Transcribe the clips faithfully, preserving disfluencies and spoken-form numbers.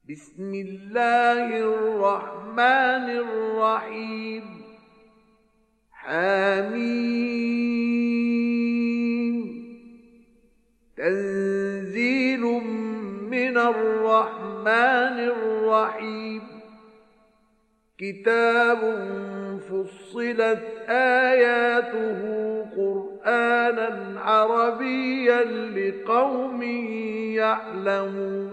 بسم الله الرحمن الرحيم حميم تنزيل من الرحمن الرحيم كتاب فصلت آياته قرآنا عربيا لقوم يعلمون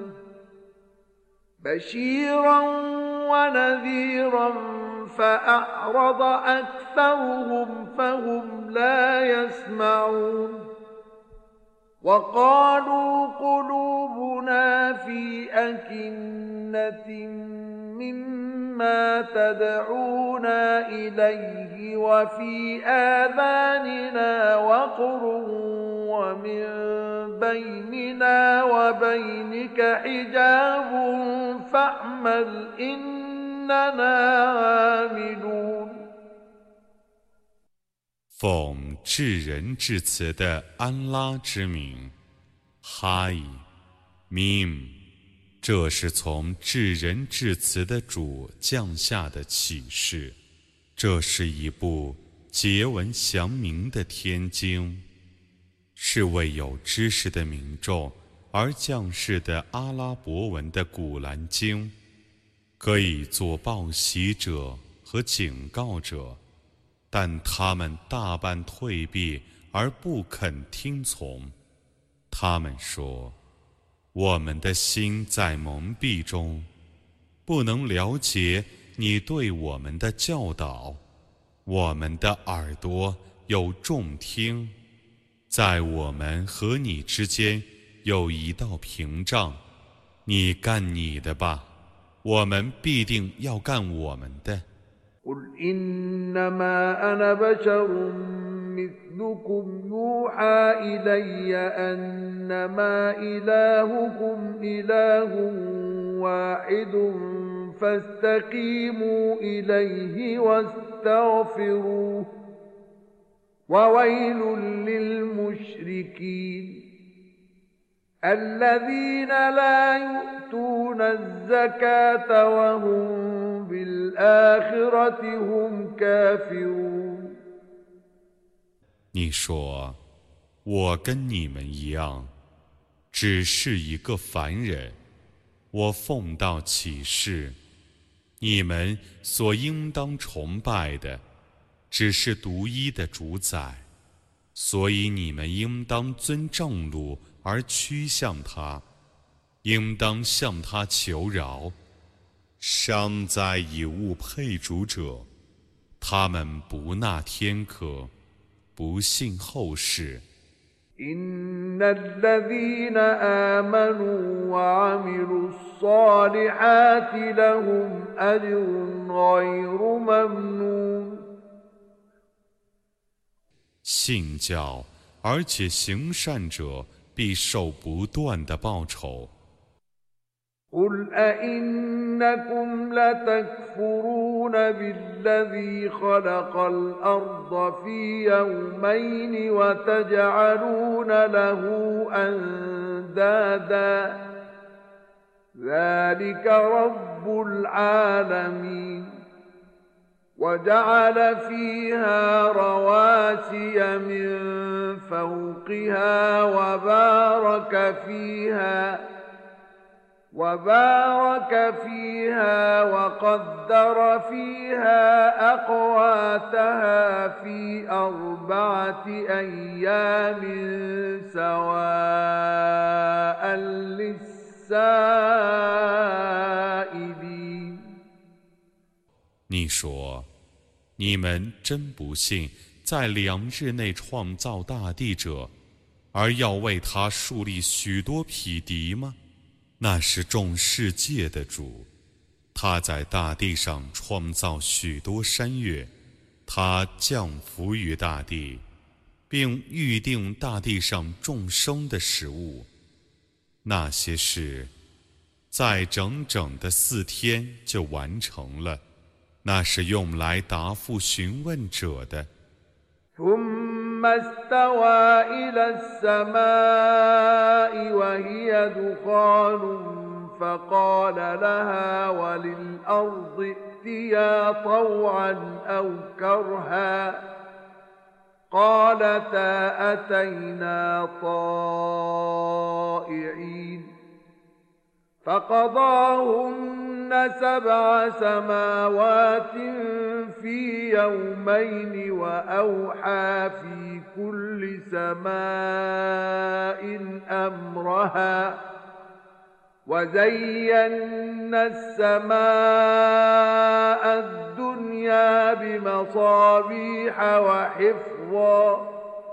بشيرا ونذيرا فأعرض أكثرهم فهم لا يسمعون وقالوا قلوبنا في أكنة مما تدعونا إليه وفي آذاننا وقر ومن بيننا وبينك حجاب فاعمل إننا عاملون 奉至仁至慈的安拉之名，哈伊，明，这是从至仁至慈的主降下的启示，这是一部结文详明的天经，是为有知识的民众而降世的阿拉伯文的古兰经，可以做报喜者和警告者。但他们大半退避而不肯听从。他们说：“我们的心在蒙蔽中，不能了解你对我们的教导。我们的耳朵有重听，在我们和你之间有一道屏障。你干你的吧，我们必定要干我们的。” قل إنما أنا بشر مثلكم يوحى إلي أنما إلهكم إله واحد فاستقيموا إليه واستغفروه وويل للمشركين الذين لا يؤتون الزكاة وهم بالآخرة هم كافرون 你说，我跟你们一样，只是一个凡人。我奉到启示，你们所应当崇拜的，只是独一的主宰，所以你们应当遵正路而趋向他，应当向他求饶。伤灾以物配主者，他们不纳天课，不信后世。 إن الذين آمنوا وعملوا الصالحات لهم أجر غير ممنون 信教而且行善者必受不断的报酬。 قل أئنكم لتكفرون بالذي خلق الأرض في يومين وتجعلون له أندادا ذلك رب العالمين وجعل فيها رواسي من فوقها وبارك فيها وبارك فيها وقدر فيها أقواتها في أربعة أيام سواء للسائلين 你说，你们真不信在两日内创造大地者，而要为他树立许多匹敌吗？那是众世界的主，他在大地上创造许多山岳，他降福于大地，并预定大地上众生的食物。那些事，在整整的四天就完成了，那是用来答复询问者的。 ثم استوى إلى السماء وهي دخان فقال لها وللأرض ائتيا طوعا أو كرها قالتا أتينا طائعين فقضاهن سبع سماوات في يومين وأوحى في كل سماء أمرها وزينا السماء الدنيا بمصابيح وحفظا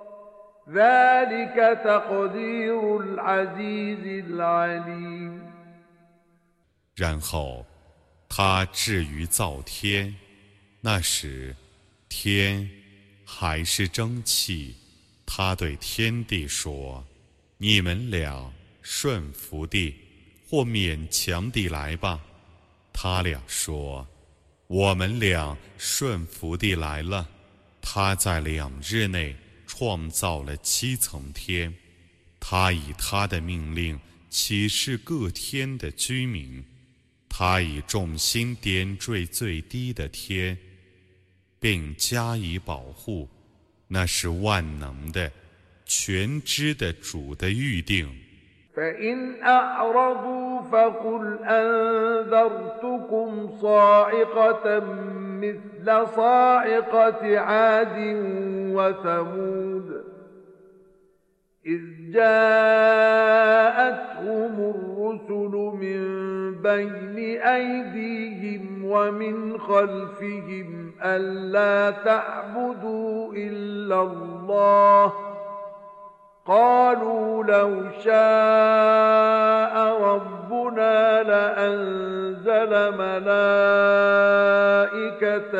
ذلك تقدير العزيز العليم。 然后，他至于造天，那时天还是蒸汽。他对天地说：“你们俩顺服地或勉强地来吧。”他俩说：“我们俩顺服地来了。”他在两日内创造了七层天，他以他的命令启示各天的居民。他以重心点缀最低的天，并加以保护，那是万能的、全知的主的预定。 فإن أعرضوا فقل أنذرتكم صاعقة مثل صاعقة عاد وثمود إذ جاءتهم الرسل من بين أيديهم ومن خلفهم ألا تعبدوا إلا الله قالوا لو شاء ربنا لأنزل ملائكة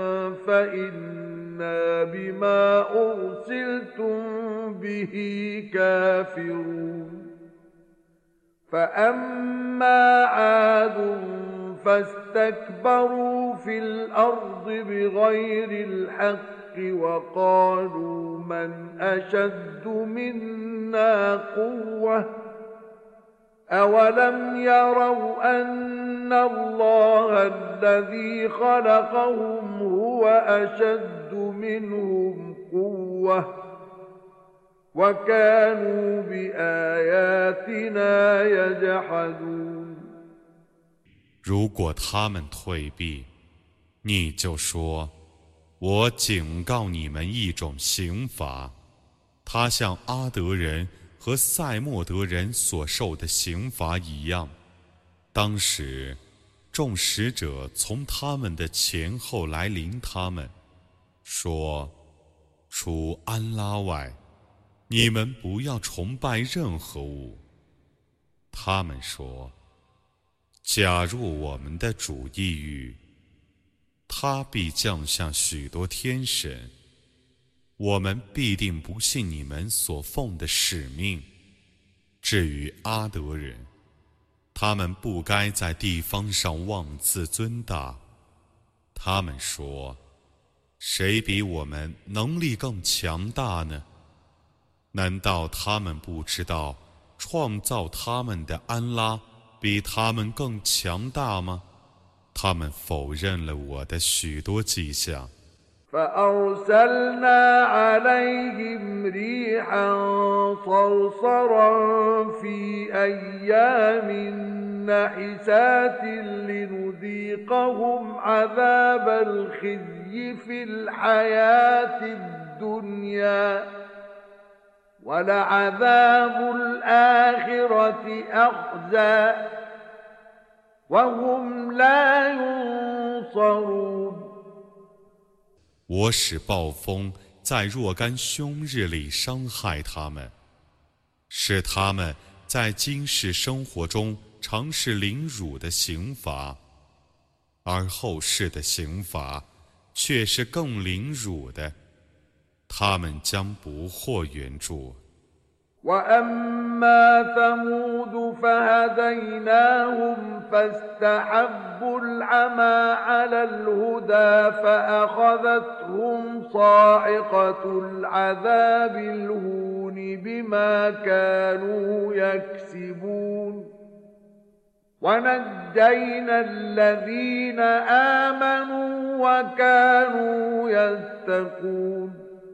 فإنا بما أرسلتم به كافرون فأما عاد فاستكبروا في الأرض بغير الحق وقالوا من أشد منا قوة أولم يروا أن الله الذي خلقهم هو أشد منهم قوة وكانوا بآياتنا يجحدون。 如果他们退避，你就说：我警告你们一种刑罚，它像阿德人和塞莫德人所受的刑罚一样。当时，众使者从他们的前后来临他们，说：除安拉外，你们不要崇拜任何物。他们说：假若我们的主意欲，他必降下许多天神，我们必定不信你们所奉的使命。至于阿德人，他们不该在地方上妄自尊大。他们说：谁比我们能力更强大呢？难道他们不知道创造他们的安拉比他们更强大吗？他们否认了我的许多迹象。 فأرسلنا عليهم ريحا صرصرا في أيام نحسات لنذيقهم عذاب الخزي في الحياة الدنيا ولعذاب الآخرة أخزى وهم لا ينصرون。 我使暴风在若干凶日里伤害他们，使他们在今世生活中尝试凌辱的刑罚，而后世的刑罚却是更凌辱的，他们将不获援助。 وأما ثمود فهديناهم فاستحبوا العمى على الهدى فأخذتهم صاعقة العذاب الهون بما كانوا يكسبون ونجينا الذين آمنوا وكانوا يتقون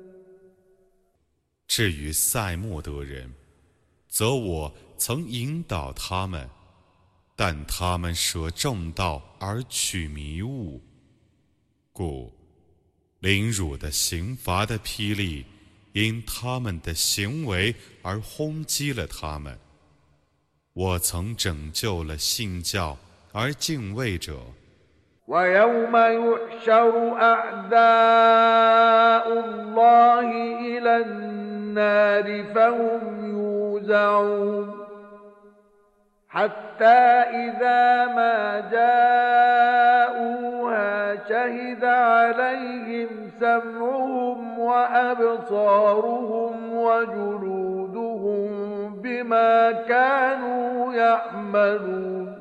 至于塞莫德人，则我曾引导他们，但他们舍正道而取迷雾，故凌辱的刑罚的霹雳因他们的行为而轰击了他们。我曾拯救了信教而敬畏者。 ويوم يحشر أعداء الله إلى النار فهم يوزعون حتى إذا ما جاءوها شهد عليهم سمعهم وأبصارهم وجلودهم بما كانوا يعملون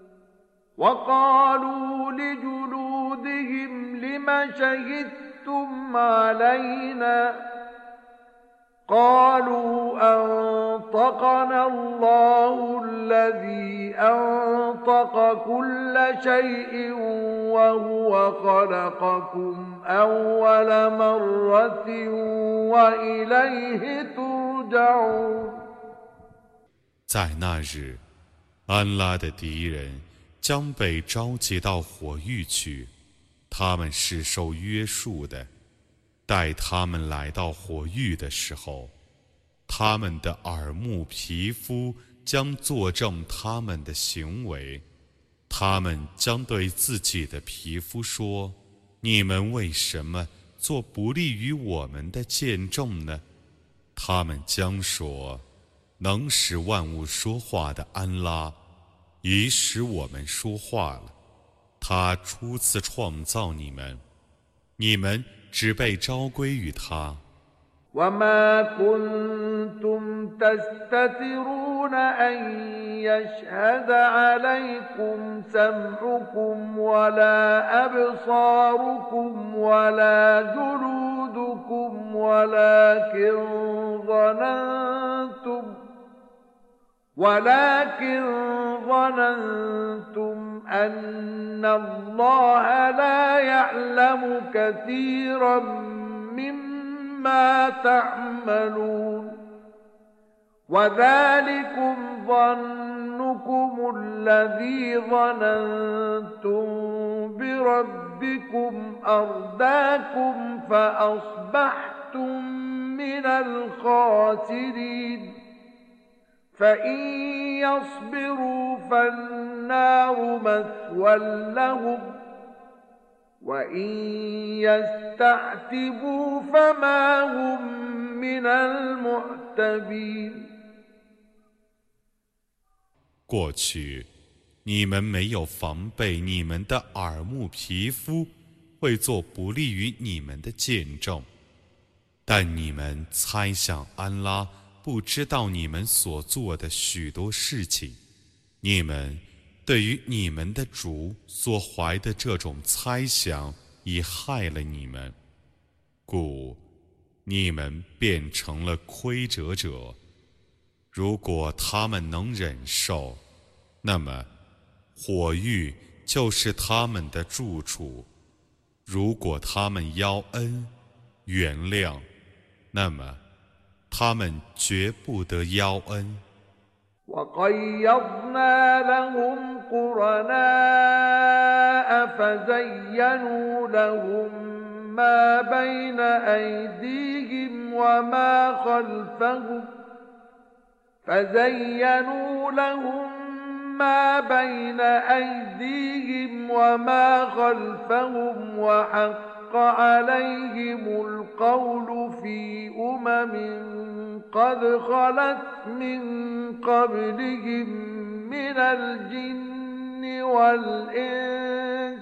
وقالوا لجلودهم لم شهدتم علينا قالوا أنطقنا الله الذي أنطق كل شيء وهو خلقكم أول مرة وإليه ترجعون 在那日，安拉的敌人将被召集到火狱去，他们是受约束的。待他们来到火狱的时候，他们的耳目皮肤将作证他们的行为。他们将对自己的皮肤说：“你们为什么做不利于我们的见证呢？”他们将说：“能使万物说话的安拉已使我们说话了。他初次创造你们，你们只被召归于他。 وما كنتم تستترون أن يشهد عليكم سمعكم ولا أبصاركم ولا جلودكم ولكن ظننتم ولكن ظننتم أن الله لا يعلم كثيرا مما تعملون وذلكم ظنكم الذي ظننتم بربكم أرداكم فأصبحتم من الخاسرين فإن يصبروا فالنار مثوى لهم وإن يستعتبوا فما هم من المعتبين 过去，你们没有防备你们的耳目皮肤会做不利于你们的见证，但你们猜想安拉不知道你们所做的许多事情，你们对于你们的主所怀的这种猜想已害了你们，故你们变成了亏折者。如果他们能忍受，那么火狱就是他们的住处；如果他们邀恩原谅，那么他们绝不得邀恩。 وقيضنا لهم قرناء فزينوا لهم ما بين أيديهم وما خلفهم فزينوا لهم ما بين أيديهم وما خلفهم وحق عليهم القول في أمم قد خلت من قبلهم من الجن والإنس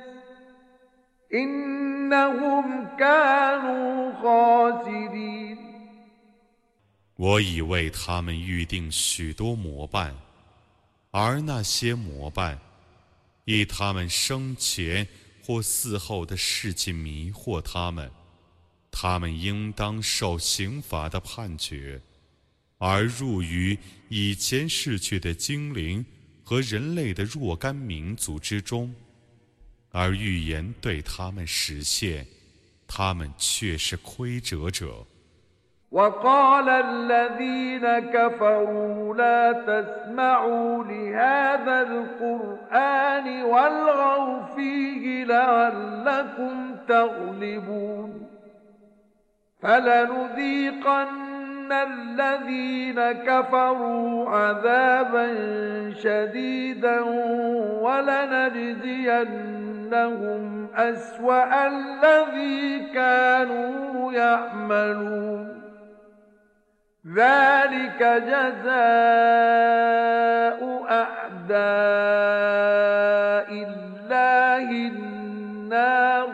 إنهم كانوا خاسرين 我已为他们预定许多模办，而那些模办以他们生前或死后的事情迷惑他们，他们应当受刑罚的判决。而入于以前逝去的精灵和人类的若干民族之中，而预言对他们实现，他们却是亏折者。 وقال الذين كفروا لا تسمعوا لهذا القرآن والغوا فيه لعلكم تغلبون فلنذيقن الذين كفروا عذابا شديدا ولنجزينهم أسوأ الذي كانوا يعملون ذلك جزاء أعداء الله النار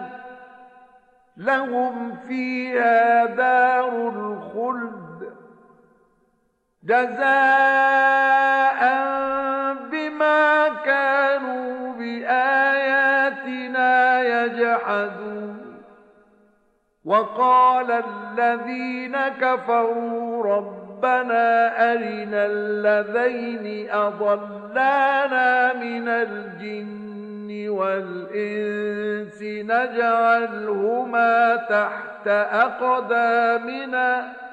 لهم فيها دار الخلد جزاء بما كانوا بآياتنا يجحدون وقال الذين كفروا ربنا أرنا الذين أضلانا من الجن والإنس نجعلهما تحت أقدامنا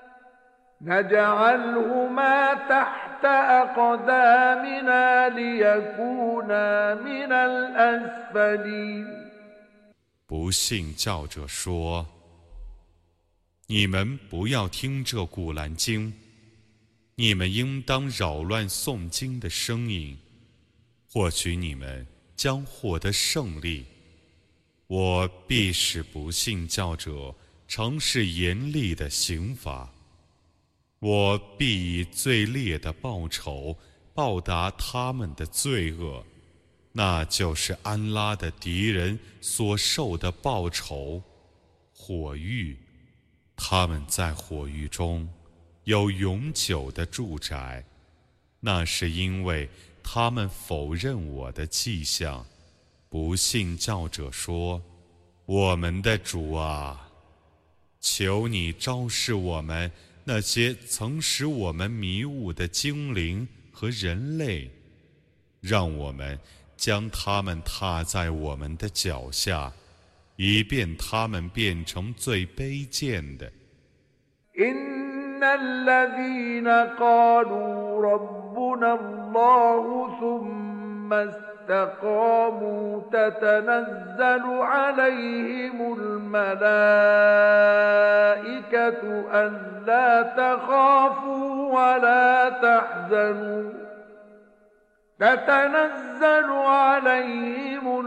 نجعلهما تحت أقدامنا ليكونا من الأسفلين 不信教者说：“你们不要听这古兰经，你们应当扰乱诵经的声音，或许你们将获得胜利。我必使不信教者尝试严厉的刑罚，我必以最烈的报酬报答他们的罪恶。”那就是安拉的敌人所受的报酬，火狱，他们在火狱中有永久的住宅，那是因为他们否认我的迹象。不信教者说：“我们的主啊，求你昭示我们那些曾使我们迷雾的精灵和人类，让我们将他们踏在我们的脚下，以便他们变成最卑贱的。 إن الذين قالوا ربنا الله ثم استقاموا تتنزل عليهم الملائكة ألا تخافوا ولا تحزنوا تتنزل عليهم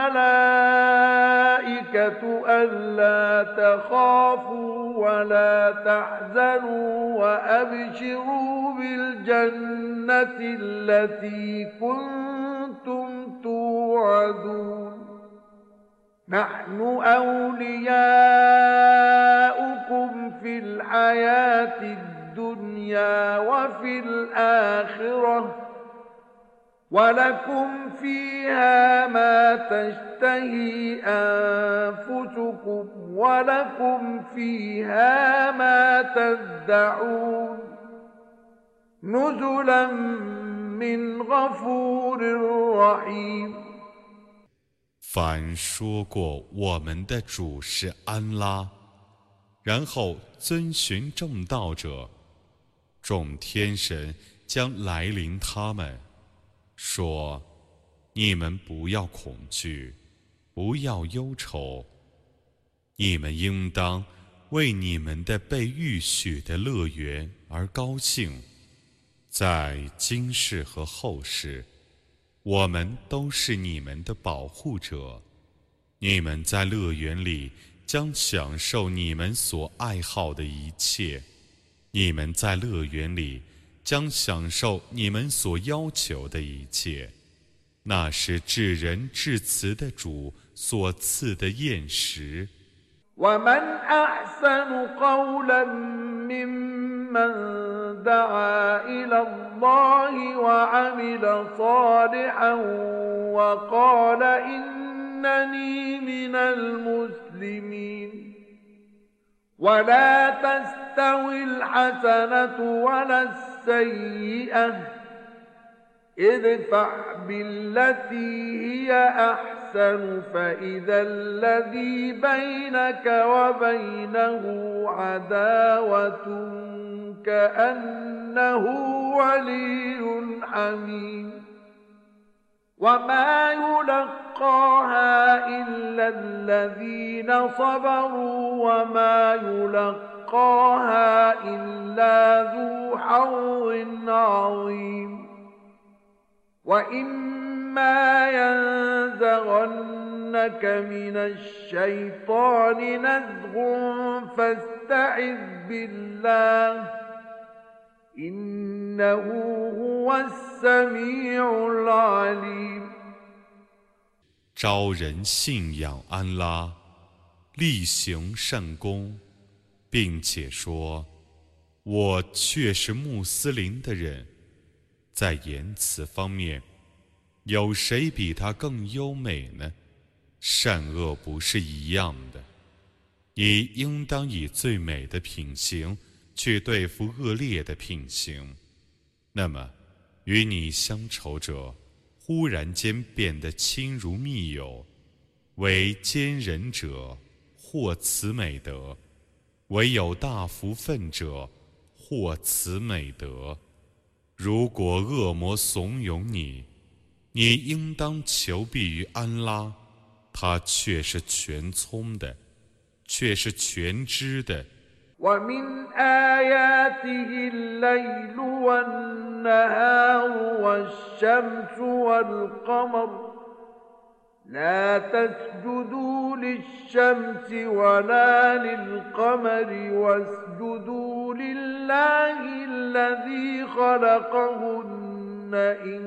الملائكة ألا تخافوا ولا تحزنوا وأبشروا بالجنة التي كنتم توعدون نحن أولياؤكم في الحياة الدنيا وفي الآخرة ولكم فيها ما تشتهي أنفسكم ولكم فيها ما تدعون نزلا من غفور رحيم 凡说过我们的主是安拉，然后遵循正道者，众天神将来临他们，说：“你们不要恐惧，不要忧愁，你们应当为你们的被预许的乐园而高兴。在今世和后世，我们都是你们的保护者。你们在乐园里将享受你们所爱好的一切，你们在乐园里将享受你们所要求的一切，那是至仁至慈的主所赐的宴食。 ومن أحسن قولا ممن دعا إلى الله وعمل صالحا وقال إنني من المسلمين ولا تستوي الحسنة ولا السيئة ادفع بالتي هي أحسن فإذا الذي بينك وبينه عداوة كأنه ولي حميم وما يلقاها إلا الذين صبروا وما يلقاها إلا ذو حظ عظيم وإما ينزغنك من الشيطان نزغ فاستعذ بالله إنه هو السميع العليم 招人信仰安拉，力行善功，并且说：“我却是穆斯林的人。”在言辞方面，有谁比他更优美呢？善恶不是一样的，你应当以最美的品行去对付恶劣的品行。那么，与你相仇者忽然间变得亲如密友，为奸人者获此美德，唯有大福分者获此美德。如果恶魔怂恿你，你应当求避于安拉，他却是全聪的，却是全知的。 ومن آياته الليل والنهار والشمس والقمر لا تسجدوا للشمس ولا للقمر واسجدوا لله الذي خلقهن إن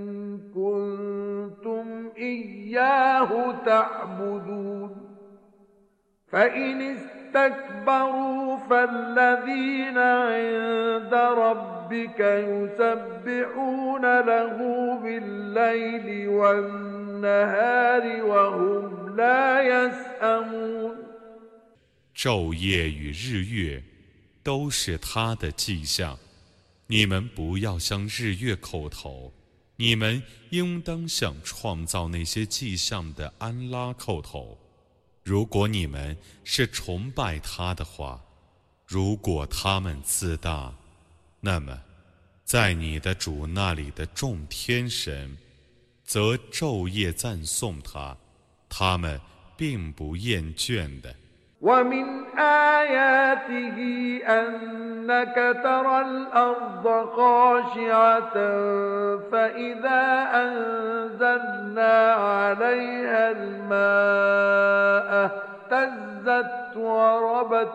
كنتم إياه تعبدون فإن استكبروا فالذين عند ربك يسبحون له بالليل والنهار وهم لا يسأمون 昼夜与日月都是他的迹象，你们不要向日月叩头，你们应当向创造那些迹象的安拉叩头。如果你们是崇拜他的话，如果他们自大，那么在你的主那里的众天神则昼夜赞颂他，他们并不厌倦的。 ومن آياته أنك ترى الأرض خاشعة فإذا أنزلنا عليها الماء اهتزت وربت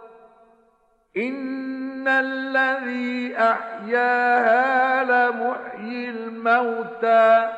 إن الذي أحياها لمحيي الموتى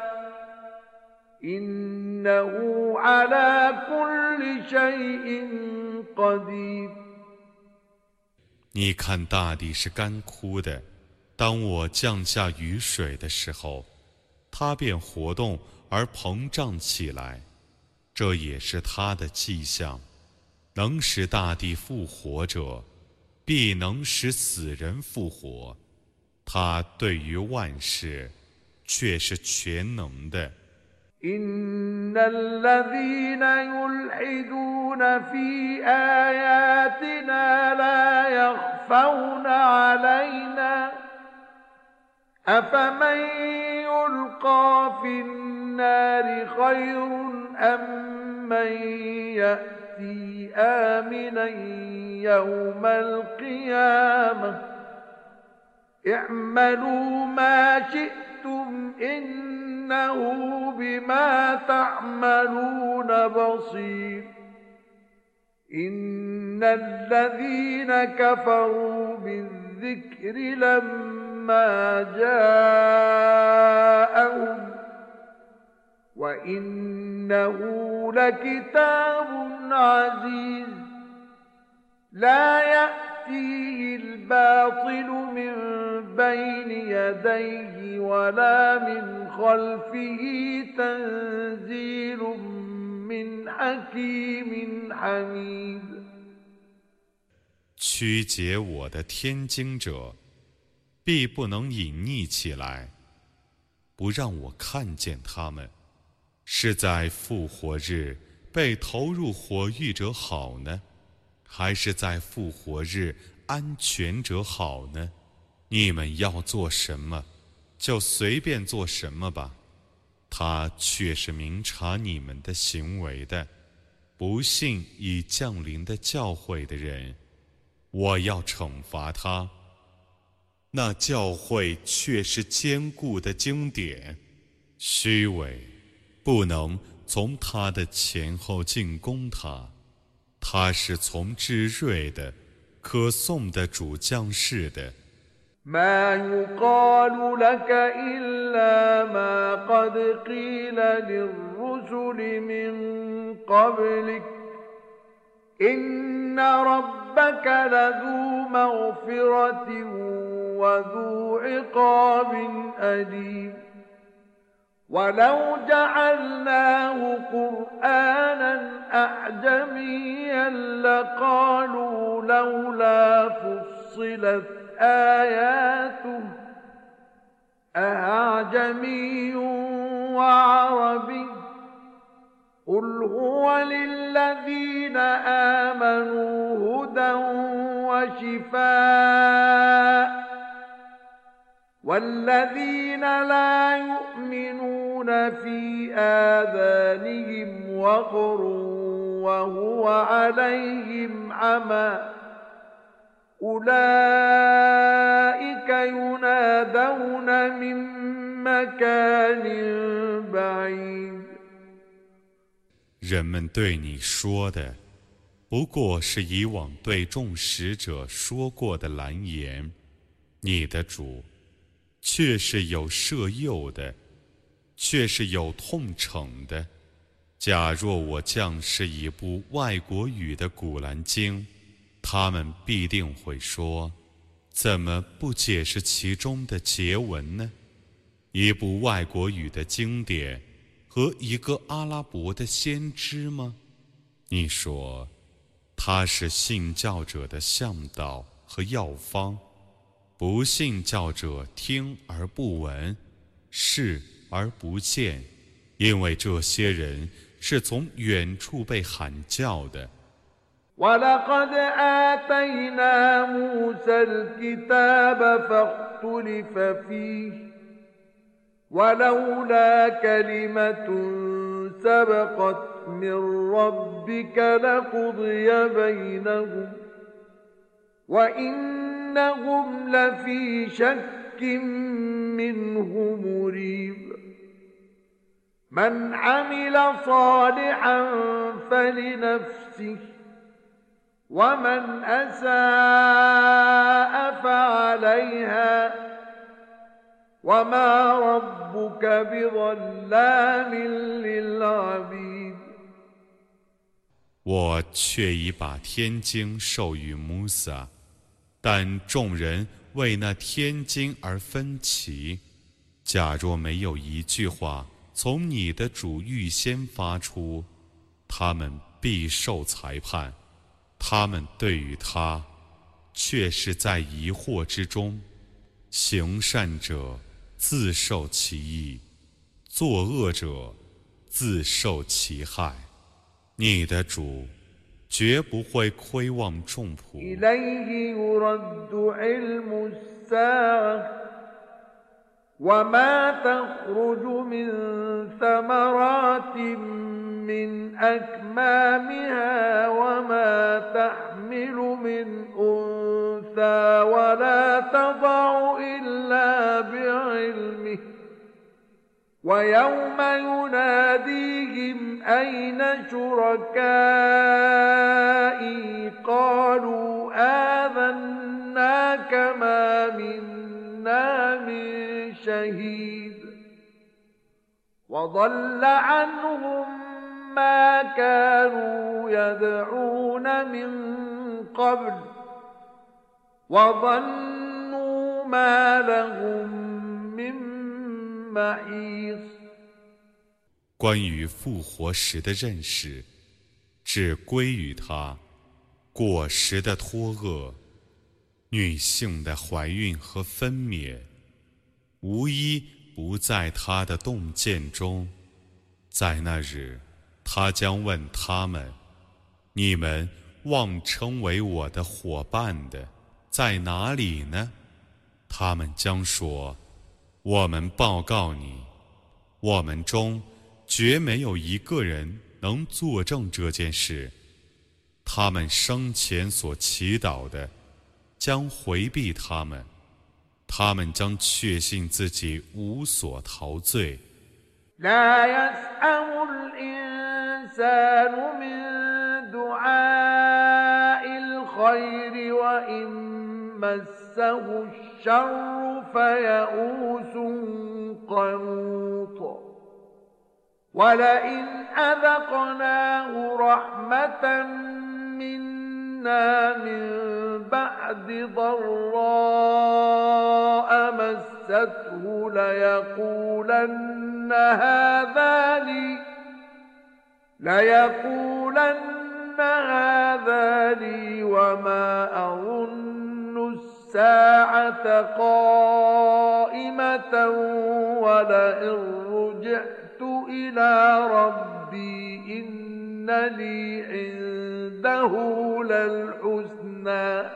إنه على كل شيء قدير 你看大地是干枯的，当我降下雨水的时候，它便活动而膨胀起来，这也是它的迹象。能使大地复活者，必能使死人复活。他对于万事却是全能的。 إن الذين يلحدون في آياتنا لا يخفون علينا أفمن يلقى في النار خير أم من يأتي آمنا يوم القيامة اعملوا ما شئتم إنه بما تعملون بصير إن الذين كفروا بالذكر لما جاءهم وإنه لكتاب عزيز لا يأتيه الباطل من بين يديه ولا من خلفه تنزيل من حكيم حميد 曲解我的天经者，必不能隐匿起来。 不让我看见他们？是在复活日被投入火狱者好呢，还是在复活日安全者好呢？你们要做什么，就随便做什么吧，他却是明察你们的行为的。不信已降临的教诲的人，我要惩罚他。那教诲却是坚固的经典，虚伪不能从他的前后进攻他。他是从至睿的可颂的主降世的。 ما يقال لك إلا ما قد قيل للرسل من قبلك إن ربك لذو مغفرة وذو عقاب أليم ولو جعلناه قرآنا أعجميا لقالوا لولا فصلت آياته أأعجمي وعربي قل هو للذين آمنوا هدى وشفاء والذين لا يؤمنون في آذانهم وقر وهو عليهم عمى أولئك ينادون من مكان بعيد。 人们对你说的，不过是以往对众使者说过的蓝言。你的主，却是有摄诱的，却是有痛惩的。假若我降示一部外国语的古兰经，他们必定会说，怎么不解释其中的结文呢？一部外国语的经典和一个阿拉伯的先知吗？你说，他是信教者的向导和药方，不信教者听而不闻，视而不见，因为这些人是从远处被喊叫的。 ولقد آتينا موسى الكتاب فاختلف فيه ولولا كلمة سبقت من ربك لقضي بينهم وإنهم لفي شك منه مريب من عمل صالحا فلنفسه ومن أساء فعليها وما ربك بظلام للعبيد。 我却已把天经授予穆萨，但众人为那天经而分歧。假若没有一句话从你的主预先发出，他们必受裁判。他们对于他却是在疑惑之中。行善者自受其益，作恶者自受其害。你的主绝不会亏望众仆。 إليه يرد علم الساعة وما تخرج من ثمرات من أكمامها وما تحمل من أنثى ولا تضع إلا بعلمه ويوم يناديهم أين شركائي قالوا آذناك ما منا من شهيد وضل عنهم ما كانوا يدعون من قبل وظنوا ما لهم من محيص。 关于复活时的认识，只归于他。果实的脱厄，女性的怀孕和分娩，无一不在他的洞见中。在那日，他将问他们：你们妄称为我的伙伴的在哪里呢？他们将说：我们报告你，我们中绝没有一个人能作证这件事。他们生前所祈祷的将回避他们，他们将确信自己无所陶醉。 لا يسأم الإنسان من دعاء الخير وإن مسه الشر فيئوس قنوط ولئن أذقناه رحمة منا من بعد ضراء مسته ليقولن هذا لي ليقولن هذا لي وما أظن الساعة قائمة ولئن رجعت إلى ربي إن لي عنده للحسنى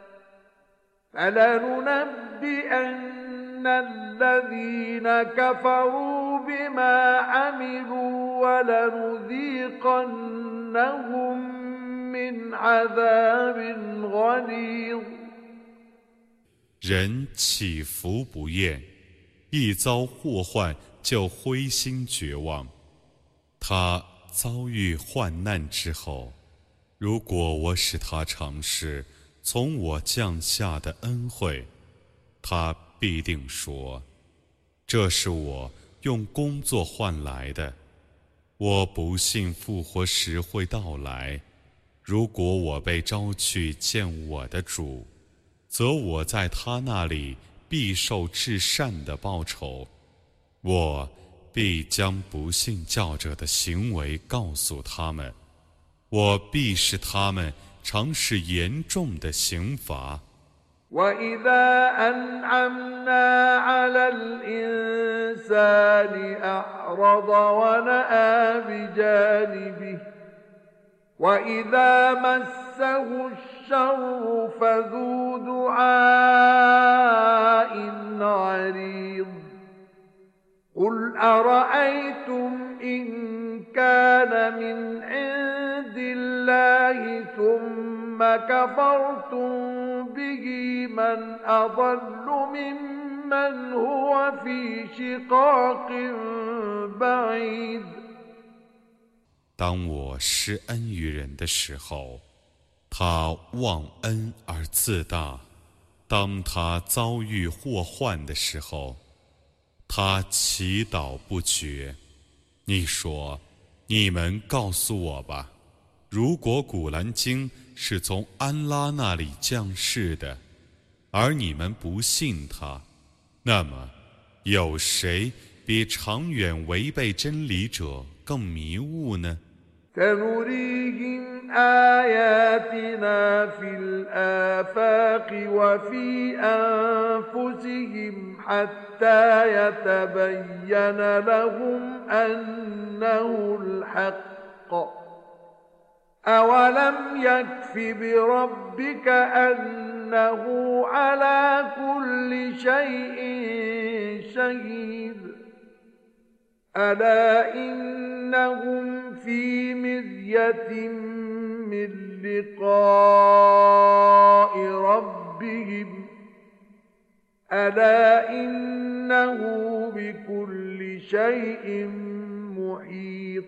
فلننبئن الذين كفروا بما عملوا ولنذيقنهم من عذاب غليظ。 人起伏不厌，一遭祸患就灰心绝望。他遭遇患难之后，如果我使他尝试从我降下的恩惠，他必定说：这是我用工作换来的。我不信复活时会到来。如果我被招去见我的主，则我在他那里必受至善的报酬。我必将不信教者的行为告诉他们，我必使他们尝试严重的刑罚。 وإذا أنعمنا على الإنسان أعرض ونأى بجانبه وإذا مسه الشر فذو دعاء عريض قل أرأيتم إن كان من عند الله ثم كفرتم به من أضل ممن هو في شقاق بعيد。 当我施恩于人的时候，他忘恩而自大；当他遭遇祸患的时候，他祈祷不绝。你说，你们告诉我吧，如果古兰经是从安拉那里降世的，而你们不信他，那么有谁比长远违背真理者更迷雾呢 ？سنريهم آياتنا في الآفاق وفي أنفسهم حتى يتبين لهم أنه الحق أولم يكف بربك أنه على كل شيء شهيد ألا إنهم في مرية من لقاء ربهم ألا إنه بكل شيء محيط。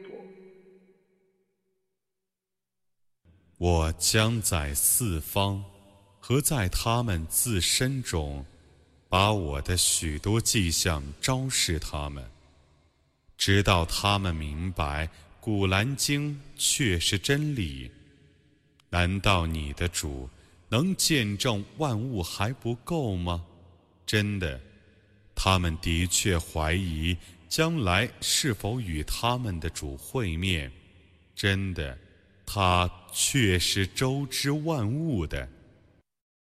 我将在四方和在他们自身中，把我的许多迹象昭示他们，直到他们明白古兰经确是真理。难道你的主能见证万物还不够吗？真的，他们的确怀疑将来是否与他们的主会面。真的，他确是周知万物的。